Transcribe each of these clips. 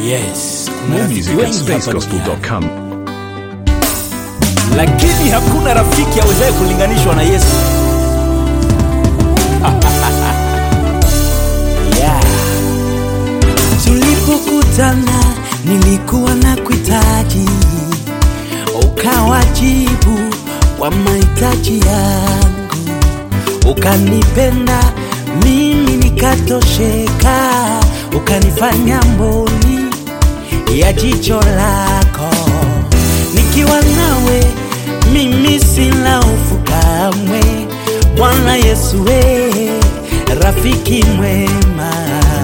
Yes, More music at spacegospel.com. Lakini hakuna rafiki awezaye kulinganishwa na Yesu. Yeah. Tulipokutana nilikuwa na kuhitaji, ukawajibu kwa mahitaji yangu, ukanipenda mimi nikatosheka, ukanifanya mboni ya jicho lako. Nikiwa nawe mimi sina hofu kamwe, Bwana Yesu rafiki mwema.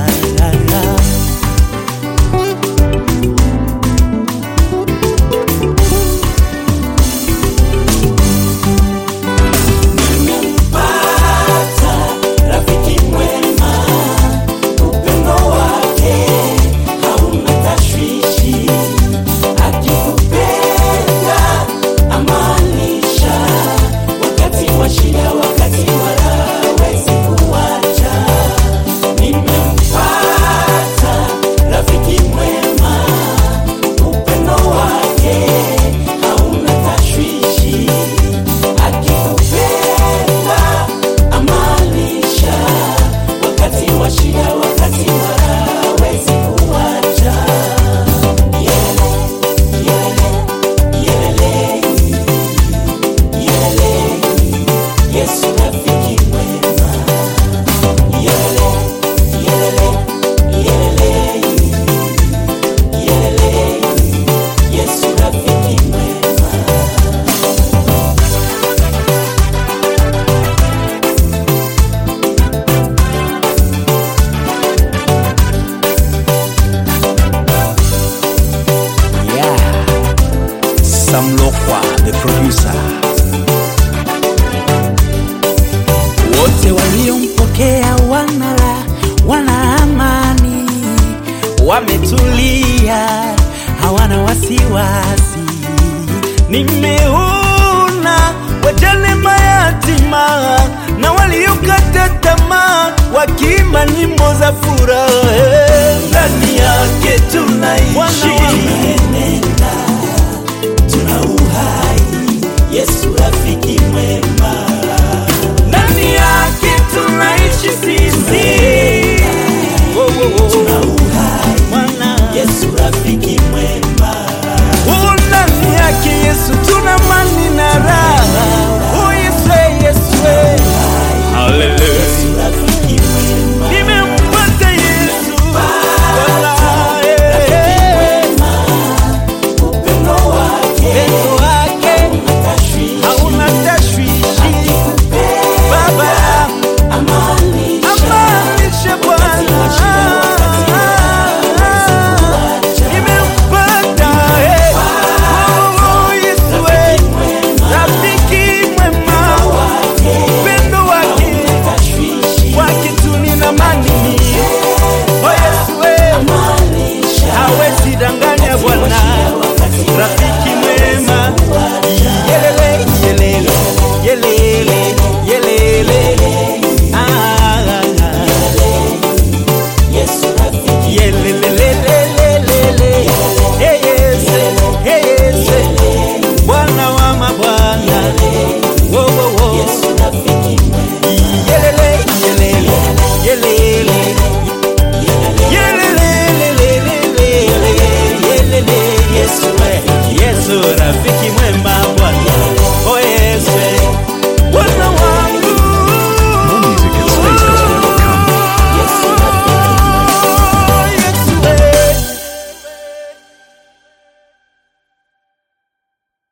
Sam Lokwa, the producer. Wote waliompokea wana amani, wametulia, hawana wasiwasi. Nimeona wajane mayatima na waliokata tamaa wakiimba nyimbo za furaha. Ndani yake tunaishi